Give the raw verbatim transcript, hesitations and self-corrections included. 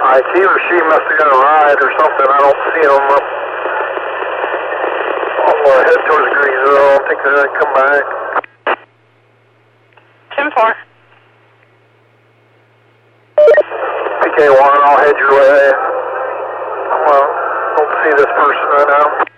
Alright, he or she must have got a ride or something. I don't see them. I'll uh, head towards Greensville. I don't think they're going to come back. ten four. P K one, I'll head your way. Well, don't see this person right now.